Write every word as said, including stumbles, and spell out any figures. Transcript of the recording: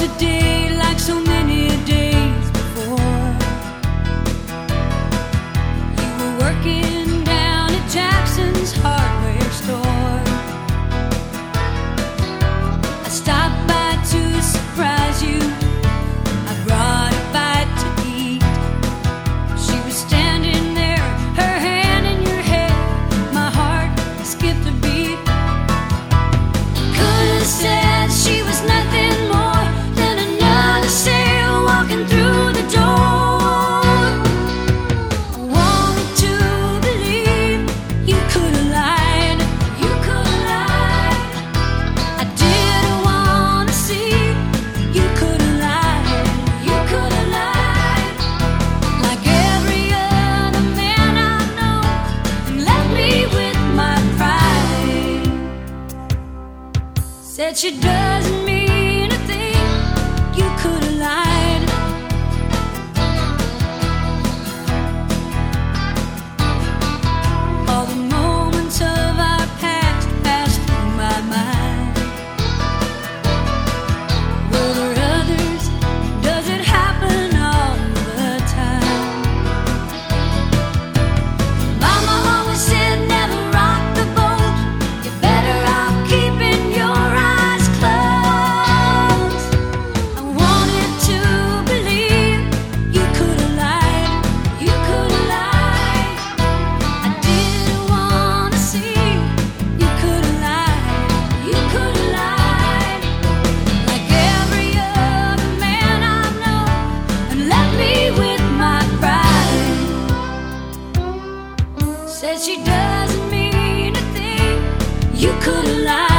today like so many days before. You were working down at Jackson's hardware store. I stopped by to surprise you. I brought a bite to eat. She was standing there, her hand in your head. My heart skipped a beat. Could have said she was nothing more than another sail walking through the door. I wanted to believe you could have lied. You could have lied. I didn't want to see you could have lied. You could have lied. Like every other man I know, and left me with my pride. Said she doesn't mean a thing. You could have lied. All the moments of our past passed through my mind. Were there others? Does it happen all the time? Mama always said never rock the boat. You're better off keeping your eyes closed. I wanted to believe you could have lied. You could have lied. I didn't want to see you could have lied. You could have lied. Like every other man I know, and left me with my pride. Said she doesn't mean a thing. You could have lied.